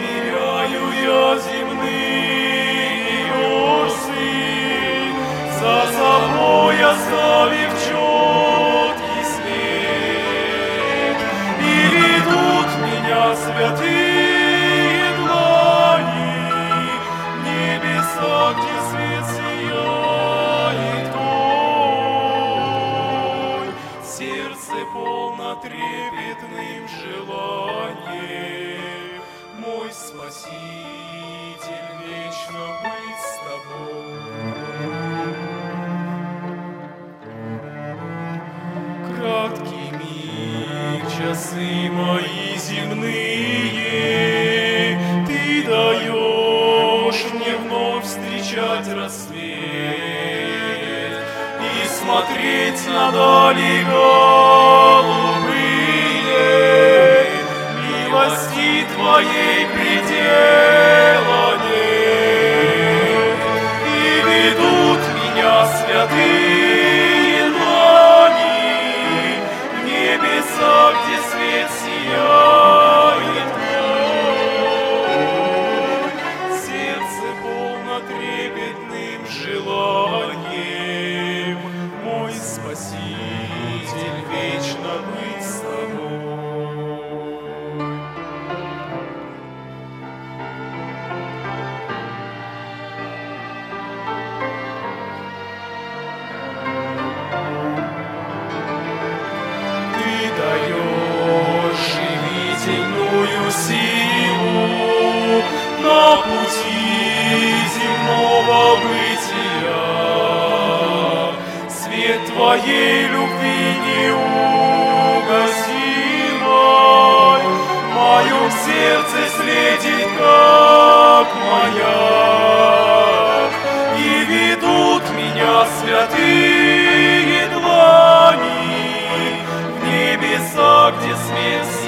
смиряю я земные осы, за собой оставив четкий след, и ведут меня святые длани в небеса, где свет сияет твой. Сердце полно трепетным желанием, мой Спаситель, вечно быть с тобой. Краткий миг, часы мои земные, ты даешь мне вновь встречать рассвет и смотреть на дали голубые. Милости твоей предела нет, и ведут меня святые длани в небеса, где свет сияет твой. Сердце полно трепетным желанием, мой Спаситель, вечно быть с тобой. Ты даешь живительную силу на пути земного бытия. Свет твоей любви неугасимой в моем сердце светит, как маяк, и ведут меня святые длани в небеса, где свет